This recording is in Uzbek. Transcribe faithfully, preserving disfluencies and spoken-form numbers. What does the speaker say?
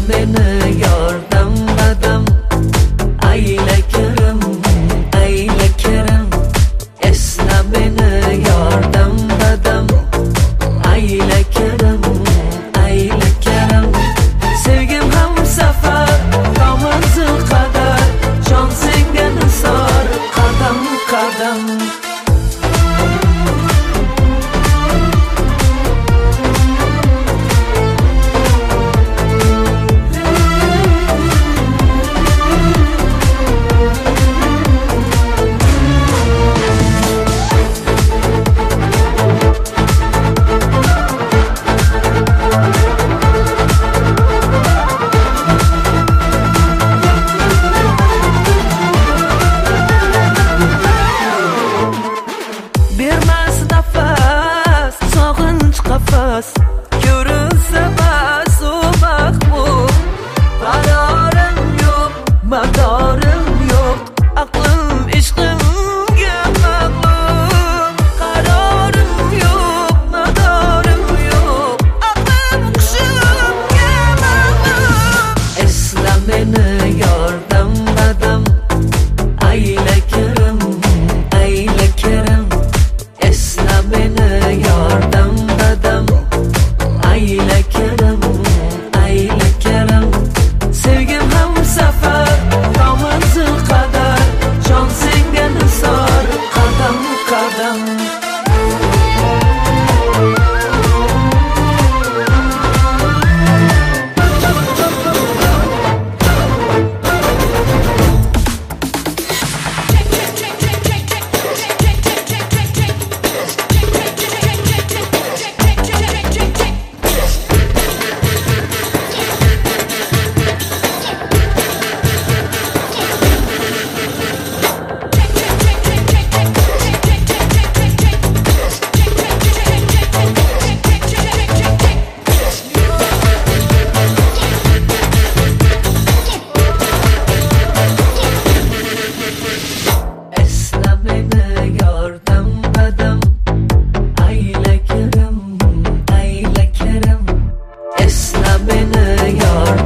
beni yordam badam, ayla Kerem, ayla Kerem. Esna beni yordam badam, ayla Kerem, ayla Kerem. Sevgim hamsafar, manzil qadar, jon senga nisor, qadam qadam. Bermas nafas, sog'inch qafas, ko'rinsa bas u mahbub. Qarorim yo'q, madorim yo'q, aqlim ishqimga mag'lub. Qarorim yo'q, madorim yo'q, aqlim hushimga mag'lub. Esla meni yordam badam, ayla Kerem, ayla Kerem. Esna beni yordam badam, ayla Kerem, ayla Kerem. Sevgim hamsafar, manzil qadar, jon senga nisor, qadam qadam. Esna beni yordam badam, ayla Kerem, ayla Kerem. Esna beni yordam